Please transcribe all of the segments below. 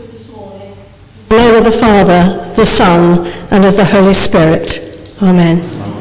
In the name of the Father, the Son, and of the Holy Spirit. Amen.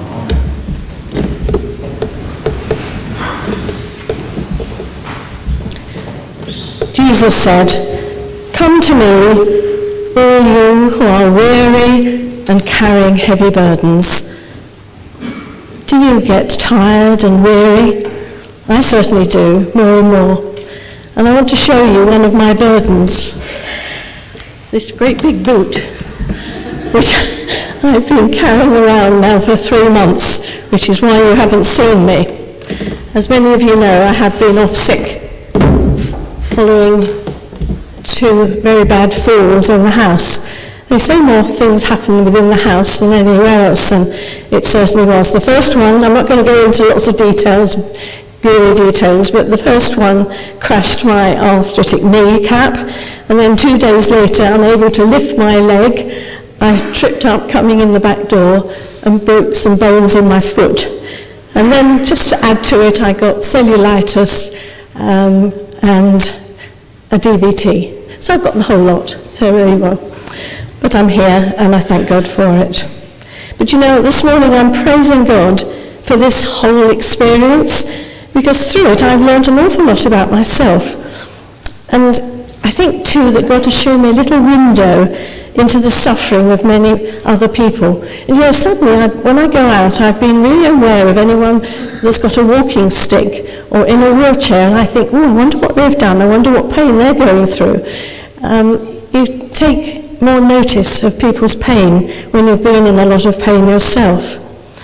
Jesus said, "Come to me, all you who are weary and carrying heavy burdens." Do you get tired and weary? I certainly do, more and more. And I want to show you one of my burdens. This great big boot, which I've been carrying around now for 3 months, which is why you haven't seen me. As many of you know, I have been off sick following 2 very bad falls in the house. They say more things happen within the house than anywhere else, and it certainly was. The first one, I'm not going to go into lots of details, gory details, but the first one crashed my arthritic kneecap, and then 2 days later, unable to lift my leg, I tripped up coming in the back door and broke some bones in my foot. And then, just to add to it, I got cellulitis and a DVT. So I've got the whole lot. So there you go. But I'm here, and I thank God for it. But you know, this morning I'm praising God for this whole experience, because through it I've learned an awful lot about myself. And I think too that God has shown me a little window into the suffering of many other people. And you know, suddenly when I go out, I've been really aware of anyone that's got a walking stick or in a wheelchair, and I think, I wonder what they've done, I wonder what pain they're going through. You take more notice of people's pain when you've been in a lot of pain yourself.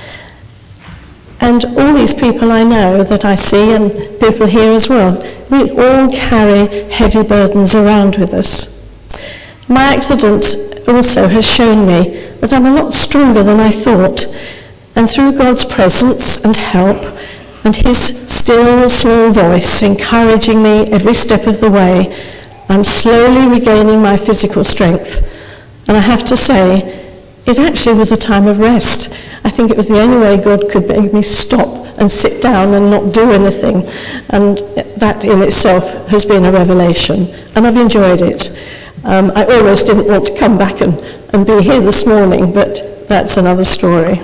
And all these people I know that I see, and people here as well, we all carry heavy burdens around with us. My accident also has shown me that I'm a lot stronger than I thought, and through God's presence and help, and his still small voice encouraging me every step of the way, I'm slowly regaining my physical strength. And I have to say, it actually was a time of rest. I think it was the only way God could make me stop and sit down and not do anything. And that in itself has been a revelation. And I've enjoyed it. I almost didn't want to come back and be here this morning, but that's another story.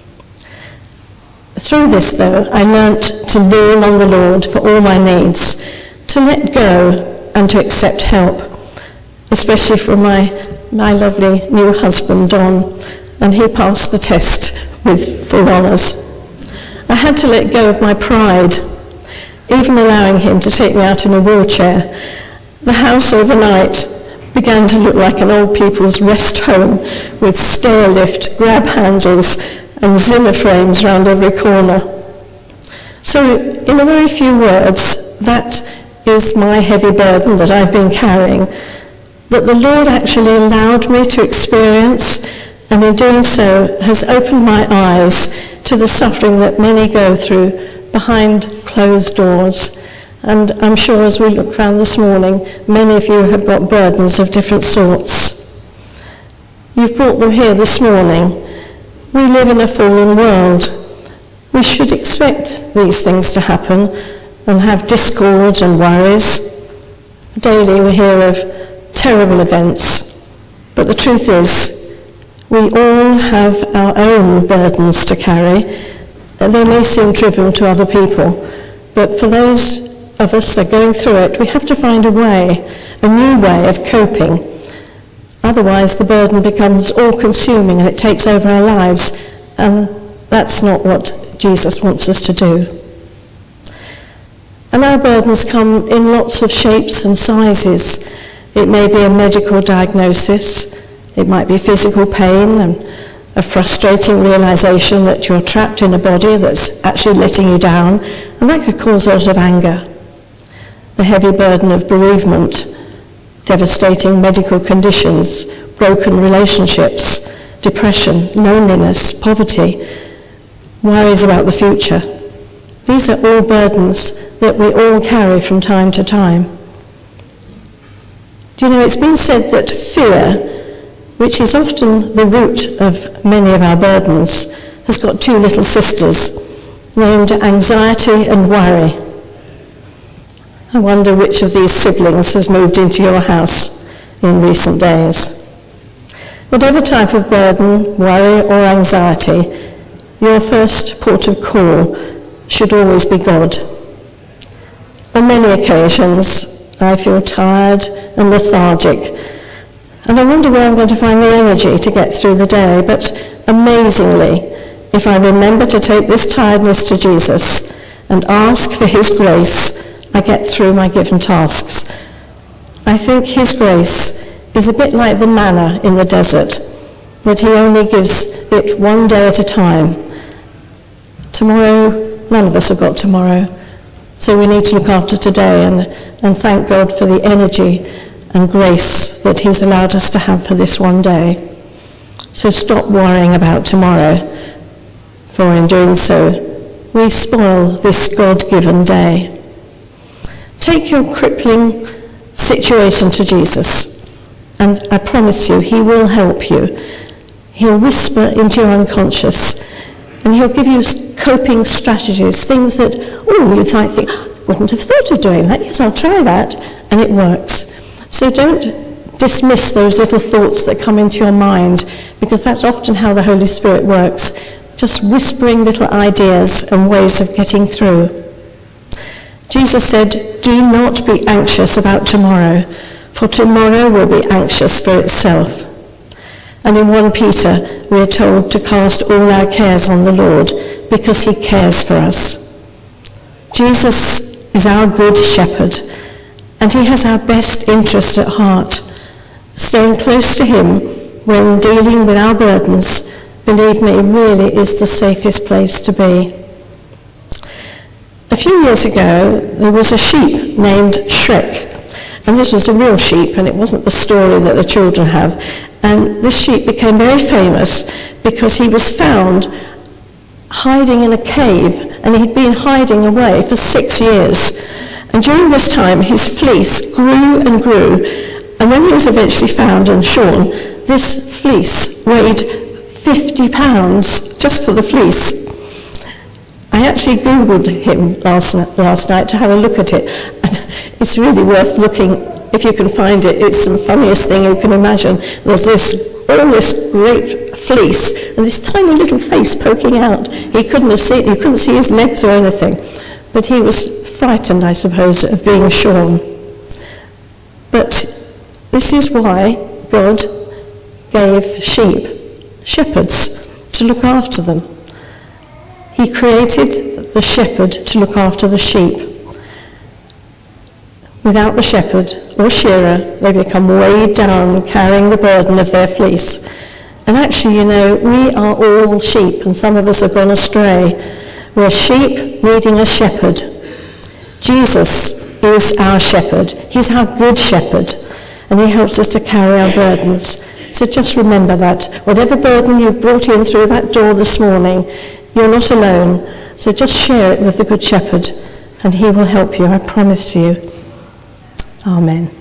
Through this, though, I learnt to lean on the Lord for all my needs, to let go and to accept help, especially from my lovely new husband, Don, and he passed the test with full honours. I had to let go of my pride, even allowing him to take me out in a wheelchair. The house overnight began to look like an old people's rest home with stair lift, grab handles and Zimmer frames round every corner. So in a very few words, that is my heavy burden that I've been carrying, that the Lord actually allowed me to experience, and in doing so has opened my eyes to the suffering that many go through behind closed doors. And I'm sure as we look around this morning, many of you have got burdens of different sorts. You've brought them here this morning. We live in a fallen world. We should expect these things to happen and have discord and worries. Daily we hear of terrible events. But the truth is, we all have our own burdens to carry. They may seem trivial to other people, but for those of us that are going through it, we have to find a way, a new way of coping. Otherwise the burden becomes all-consuming and it takes over our lives, and that's not what Jesus wants us to do. And our burdens come in lots of shapes and sizes. It may be a medical diagnosis, it might be physical pain and a frustrating realization that you're trapped in a body that's actually letting you down, and that could cause a lot of anger. The heavy burden of bereavement, devastating medical conditions, broken relationships, depression, loneliness, poverty, worries about the future. These are all burdens that we all carry from time to time. Do you know, it's been said that fear, which is often the root of many of our burdens, has got 2 little sisters named anxiety and worry. I wonder which of these siblings has moved into your house. in recent days. Whatever type of burden, worry or anxiety, your first port of call should always be God. On many occasions, I feel tired and lethargic, and I wonder where I'm going to find the energy to get through the day. But amazingly, if I remember to take this tiredness to Jesus and ask for his grace, I get through my given tasks. I think his grace is a bit like the manna in the desert, that he only gives it one day at a time. Tomorrow, none of us have got tomorrow, so we need to look after today and thank God for the energy and grace that he's allowed us to have for this one day. So stop worrying about tomorrow, for in doing so, we spoil this God-given day. Take your crippling situation to Jesus, and I promise you, he will help you. He'll whisper into your unconscious, and he'll give you coping strategies, things that, you might think, I wouldn't have thought of doing that. Yes, I'll try that, and it works. So don't dismiss those little thoughts that come into your mind, because that's often how the Holy Spirit works, just whispering little ideas and ways of getting through. Jesus said, "Do not be anxious about tomorrow, for tomorrow will be anxious for itself." And in 1 Peter, we are told to cast all our cares on the Lord, because he cares for us. Jesus is our good shepherd, and he has our best interest at heart. Staying close to him when dealing with our burdens, believe me, really is the safest place to be. A few years ago, there was a sheep named Shrek, and this was a real sheep, and it wasn't the story that the children have. And this sheep became very famous because he was found hiding in a cave, and he'd been hiding away for 6 years. And during this time, his fleece grew and grew, and when he was eventually found and shorn, this fleece weighed 50 pounds just for the fleece. I actually Googled him last night to have a look at it, and it's really worth looking if you can find it. It's the funniest thing you can imagine. There's all this great fleece and this tiny little face poking out. You couldn't see his legs or anything, but he was frightened, I suppose, of being shorn. But this is why God gave shepherds, to look after them. He created the shepherd to look after the sheep. Without the shepherd or shearer, they become weighed down carrying the burden of their fleece. And actually, we are all sheep, and some of us have gone astray. We're sheep needing a shepherd. Jesus is our shepherd. He's our good shepherd, and he helps us to carry our burdens. So just remember that. Whatever burden you've brought in through that door this morning, you're not alone. So just share it with the good shepherd, and he will help you, I promise you. Amen.